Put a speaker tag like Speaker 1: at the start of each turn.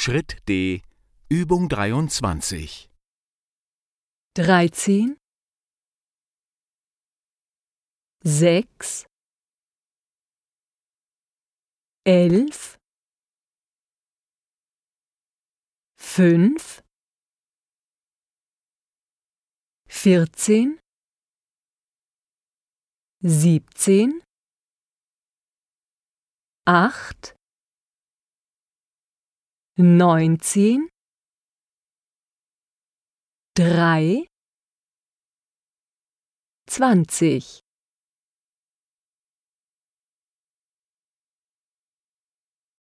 Speaker 1: Schritt D, Übung 23.
Speaker 2: 13, 6, 11, 5, 14, 17, 8, 19, 3, 20.